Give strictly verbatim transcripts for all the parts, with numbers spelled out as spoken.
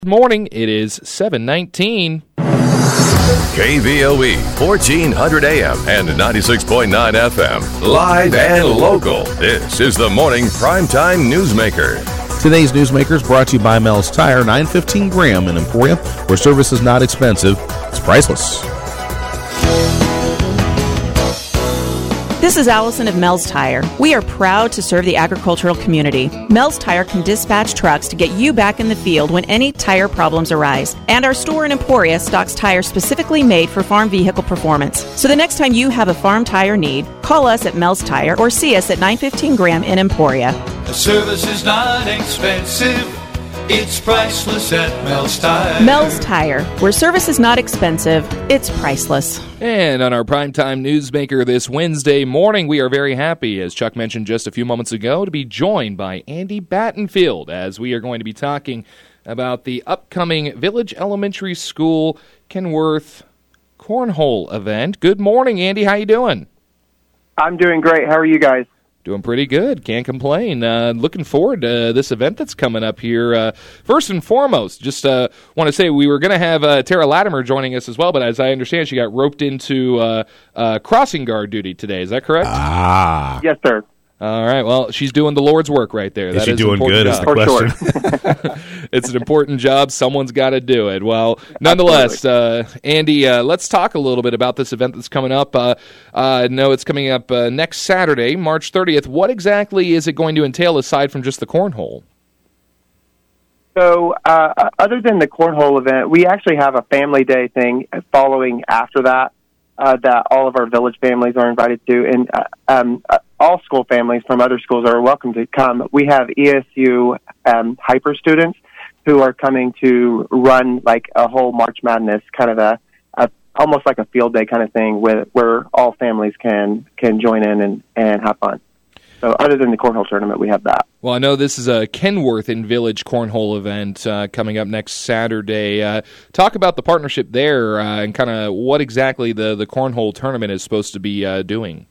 Good morning. It is seven nineteen. K V O E, fourteen hundred A M and ninety-six point nine F M. Live and local. This is the Morning Primetime Newsmaker. Today's Newsmaker is brought to you by Mel's Tire, nine fifteen Graham in Emporia, where service is not expensive, it's priceless. This is Allison of Mel's Tire. We are proud to serve the agricultural community. Mel's Tire can dispatch trucks to get you back in the field when any tire problems arise. And our store in Emporia stocks tires specifically made for farm vehicle performance. So the next time you have a farm tire need, call us at Mel's Tire or see us at nine fifteen Graham in Emporia. The service is not expensive. It's priceless at Mel's Tire. Mel's Tire, where service is not expensive, it's priceless. And on our Primetime Newsmaker this Wednesday morning, we are very happy, as Chuck mentioned just a few moments ago, to be joined by Andy Battenfield, as we are going to be talking about the upcoming Village Elementary School Kenworth Cornhole event. Good morning, Andy. How you doing? I'm doing great. How are you guys? Doing pretty good. Can't complain. Uh, looking forward to this event that's coming up here. Uh, first and foremost, just uh, want to say we were going to have uh, Tara Latimer joining us as well, but as I understand, she got roped into uh, uh, crossing guard duty today. Is that correct? Ah. Yes, sir. All right. Well, she's doing the Lord's work right there. Is that she is doing good is the For question. sure. It's an important job. Someone's got to do it. Well, nonetheless, uh, Andy, uh, let's talk a little bit about this event that's coming up. Uh, uh, no, it's coming up uh, next Saturday, March thirtieth. What exactly is it going to entail aside from just the cornhole? So, uh, other than the cornhole event, we actually have a family day thing following after that. Uh, that all of our village families are invited to, and uh, um, uh, all school families from other schools are welcome to come. We have E S U um, hyper students who are coming to run like a whole March Madness kind of a, a almost like a field day kind of thing, where where all families can can join in and, and have fun. So other than the cornhole tournament, we have that. Well, I know this is a Kenworth in Village cornhole event uh, coming up next Saturday. Uh, talk about the partnership there uh, and kind of what exactly the, the cornhole tournament is supposed to be uh, doing.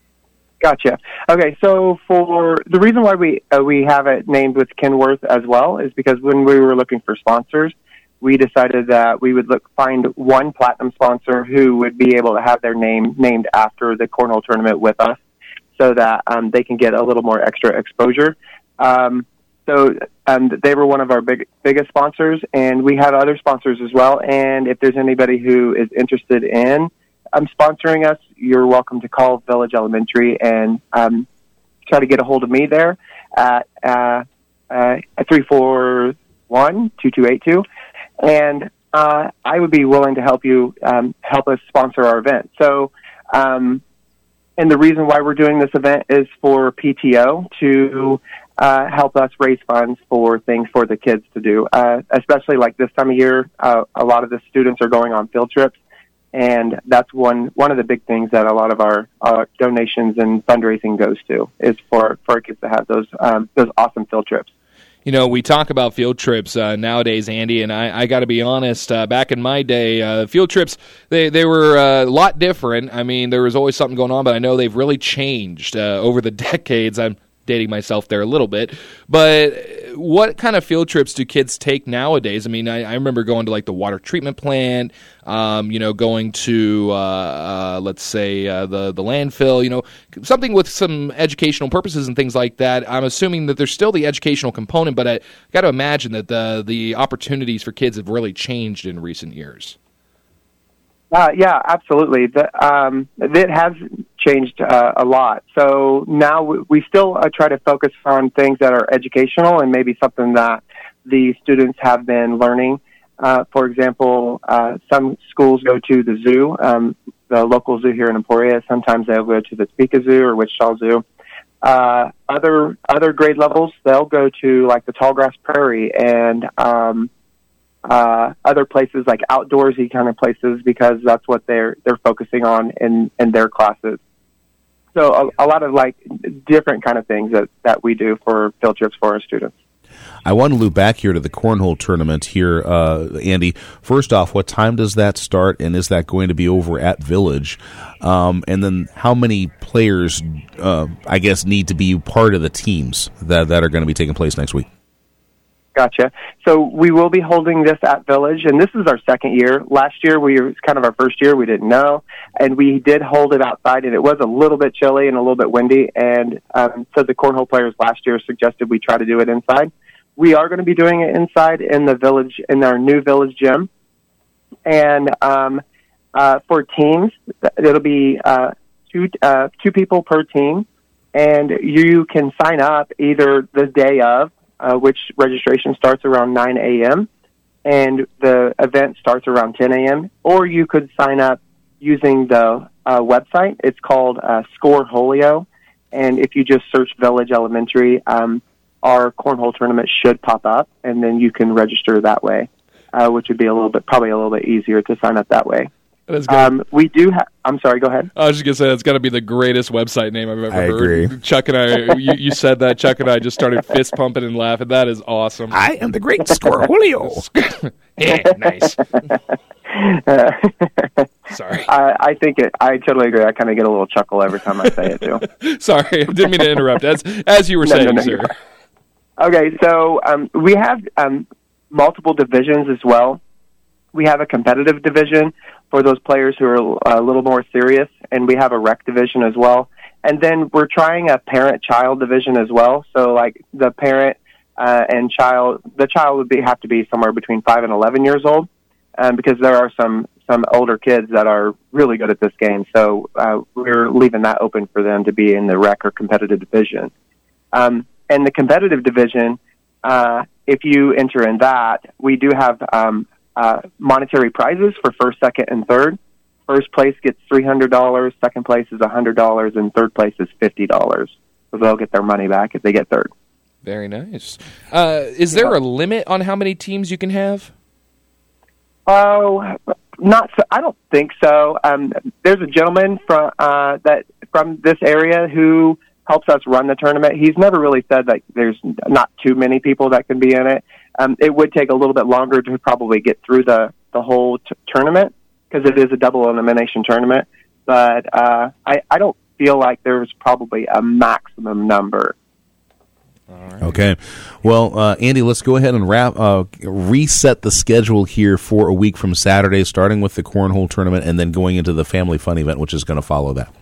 Gotcha. Okay, so for the reason why we uh, we have it named with Kenworth as well is because when we were looking for sponsors, we decided that we would look find one platinum sponsor who would be able to have their name named after the cornhole tournament with us, so that um, they can get a little more extra exposure. Um, so um, they were one of our big, biggest sponsors, and we have other sponsors as well. And if there's anybody who is interested in um, sponsoring us, you're welcome to call Village Elementary and um, try to get a hold of me there at uh, uh, three four one, two two eight two. And uh, I would be willing to help you um, help us sponsor our event. So um And the reason why we're doing this event is for P T O to uh, help us raise funds for things for the kids to do, uh, especially like this time of year. Uh, a lot of the students are going on field trips, and that's one one of the big things that a lot of our uh, donations and fundraising goes to is for, for our kids to have those um, those awesome field trips. You know, we talk about field trips uh, nowadays, Andy, and I, I got to be honest, uh, back in my day, uh, field trips, they, they were uh, a lot different. I mean, there was always something going on, but I know they've really changed uh, over the decades. I'm dating myself there a little bit. But what kind of field trips do kids take nowadays? I mean, I, I remember going to, like, the water treatment plant, um, you know, going to, uh, uh, let's say, uh, the, the landfill, you know, something with some educational purposes and things like that. I'm assuming that there's still the educational component, but I got to imagine that the the opportunities for kids have really changed in recent years. Uh, yeah, absolutely. The, um, it has changed uh, a lot. So now we, we still uh, try to focus on things that are educational and maybe something that the students have been learning. Uh, for example, uh, some schools go to the zoo, um, the local zoo here in Emporia. Sometimes they'll go to the Topeka Zoo or Wichita Zoo. Uh, other other grade levels, they'll go to like the Tallgrass Prairie and um, uh, other places like outdoorsy kind of places because that's what they're they're focusing on in, in their classes. So a, a lot of like different kind of things that, that we do for field trips for our students. I want to loop back here to the cornhole tournament here, uh, Andy. First off, what time does that start, and is that going to be over at Village? Um, and then how many players, uh, I guess, need to be part of the teams that, that are going to be taking place next week? Gotcha. So we will be holding this at Village, and this is our second year. Last year, we it was kind of our first year. We didn't know, and we did hold it outside, and it was a little bit chilly and a little bit windy, and um, so the cornhole players last year suggested we try to do it inside. We are going to be doing it inside in the Village, in our new Village gym, and um, uh, for teams, it'll be uh, two uh, two people per team, and you can sign up either the day of, Uh, which registration starts around nine a.m., and the event starts around ten a.m., or you could sign up using the uh, website. It's called uh, Scoreholio, and if you just search Village Elementary, um, our cornhole tournament should pop up, and then you can register that way, uh, which would be a little bit, probably a little bit easier to sign up that way. Um, we do have, I'm sorry, go ahead. I was just going to say, that's got to be the greatest website name I've ever I heard. agree. Chuck and I, you, you said that, Chuck and I just started fist pumping and laughing. That is awesome. I am the great Scoreholio. Yeah, nice. Sorry. I, I think it, I totally agree. I kind of get a little chuckle every time I say it, too. Sorry, I didn't mean to interrupt. As, as you were No, saying, no, no, sir. you're fine. Okay, so um, we have um, multiple divisions as well. We have a competitive division for those players who are a little more serious, and we have a rec division as well. And then we're trying a parent-child division as well. So, like, the parent uh, and child, the child would be have to be somewhere between five and eleven years old, um, because there are some some older kids that are really good at this game. So uh, we're leaving that open for them to be in the rec or competitive division. Um, and the competitive division, uh, if you enter in that, we do have um, Uh, monetary prizes for first, second, and third. First place gets three hundred dollars, second place is one hundred dollars, and third place is fifty dollars. So they'll get their money back if they get third. Very nice. Uh, is there a limit on how many teams you can have? Oh, not so. I don't think so. Um, there's a gentleman from uh, that from this area who helps us run the tournament. He's never really said that there's not too many people that can be in it. Um, it would take a little bit longer to probably get through the, the whole t- tournament because it is a double elimination tournament. But uh, I, I don't feel like there's probably a maximum number. All right. Okay. Well, uh, Andy, let's go ahead and wrap, uh, reset the schedule here for a week from Saturday, starting with the cornhole tournament and then going into the family fun event, which is going to follow that.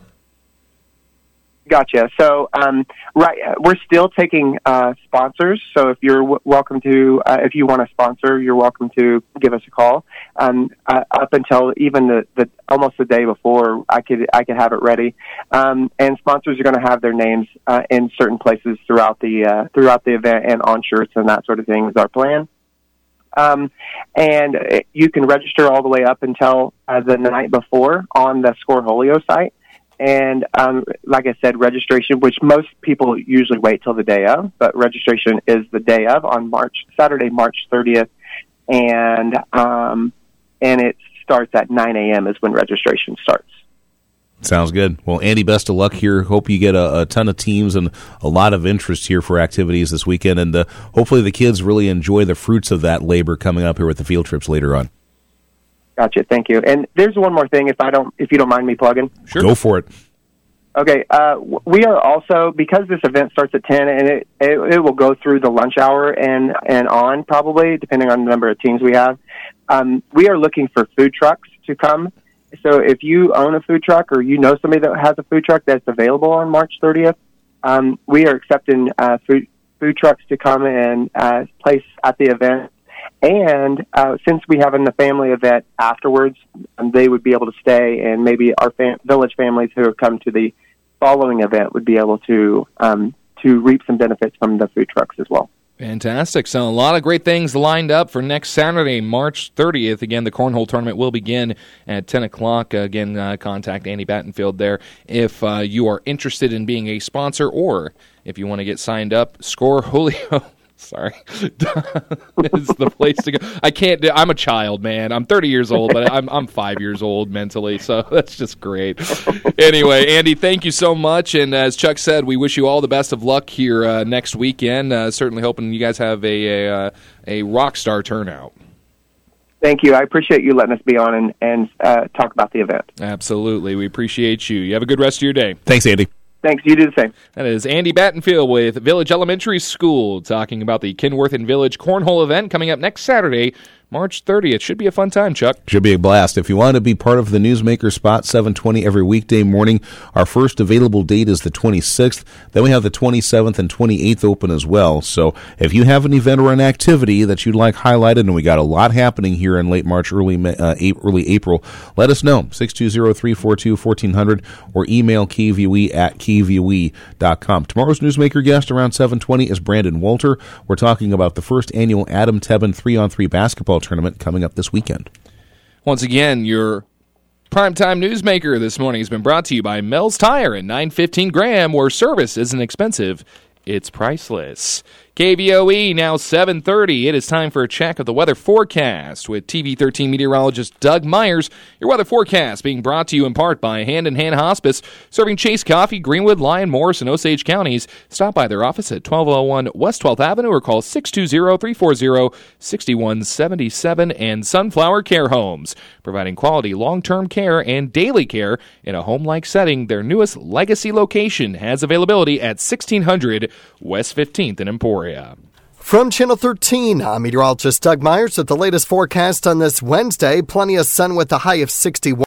Gotcha. So, um, right, we're still taking uh, sponsors. So, if you're w- welcome to, uh, if you want to sponsor, you're welcome to give us a call. Um, uh, up until even the, the almost the day before, I could I could have it ready. Um, and sponsors are going to have their names uh, in certain places throughout the uh, throughout the event and on shirts and that sort of thing is our plan. Um, and you can register all the way up until uh, the night before on the Scoreholio site. And um, like I said, registration, which most people usually wait till the day of, but registration is the day of on March Saturday, March thirtieth, and um, and it starts at nine a.m. is when registration starts. Sounds good. Well, Andy, best of luck here. Hope you get a, a ton of teams and a lot of interest here for activities this weekend, and uh, hopefully the kids really enjoy the fruits of that labor coming up here with the field trips later on. Gotcha. Thank you. And there's one more thing, if I don't, if you don't mind me plugging. Sure. Go for it. Okay. Uh, we are also, because this event starts at ten, and it, it it will go through the lunch hour and and on probably, depending on the number of teams we have. Um, we are looking for food trucks to come. So if you own a food truck or you know somebody that has a food truck that's available on March thirtieth, um, we are accepting uh, food food trucks to come and uh, place at the event. And uh, since we have a family event afterwards, um, they would be able to stay, and maybe our fam- village families who have come to the following event would be able to um, to reap some benefits from the food trucks as well. Fantastic. So a lot of great things lined up for next Saturday, March thirtieth. Again, the Cornhole Tournament will begin at ten o'clock. Again, uh, contact Andy Battenfield there if uh, you are interested in being a sponsor or if you want to get signed up. Scoreholio. Sorry. It's the place to go. I can't do, I'm a child, man. I'm thirty years old, but I'm I'm five years old mentally, so that's just great. Anyway, Andy, thank you so much, and as Chuck said, we wish you all the best of luck here uh, next weekend. Uh, certainly hoping you guys have a a, a rock star turnout. Thank you. I appreciate you letting us be on and, and uh, talk about the event. Absolutely. We appreciate you. You have a good rest of your day. Thanks, Andy. Thanks. You do the same. That is Andy Battenfield with Village Elementary School talking about the Kenworth and Village Cornhole event coming up next Saturday, March thirtieth. Should be a fun time, Chuck. Should be a blast. If you want to be part of the Newsmaker Spot, seven twenty every weekday morning, our first available date is the twenty-sixth. Then we have the twenty-seventh and twenty-eighth open as well. So if you have an event or an activity that you'd like highlighted, and we got a lot happening here in late March, early uh, early April, let us know. six two zero, three four two, one four zero zero or email K V O E at K V O E dot com. Tomorrow's Newsmaker guest around seven twenty is Brandon Walter. We're talking about the first annual Adam Tebben three on three basketball tournament coming up this weekend. Once again, your Primetime Newsmaker this morning has been brought to you by Mel's Tire at nine fifteen Graham, where service isn't expensive, it's priceless. K V O E, now seven thirty. It is time for a check of the weather forecast with T V thirteen meteorologist Doug Myers. Your weather forecast being brought to you in part by Hand in Hand Hospice, serving Chase Coffee, Greenwood, Lyon, Morris, and Osage counties. Stop by their office at twelve oh one West twelfth Avenue or call six two zero, three four zero, six one seven seven. And Sunflower Care Homes, providing quality long-term care and daily care in a home-like setting. Their newest legacy location has availability at sixteen hundred West fifteenth in Emporia. From Channel thirteen, I'm meteorologist Doug Myers with the latest forecast on this Wednesday. Plenty of sun with a high of sixty-one.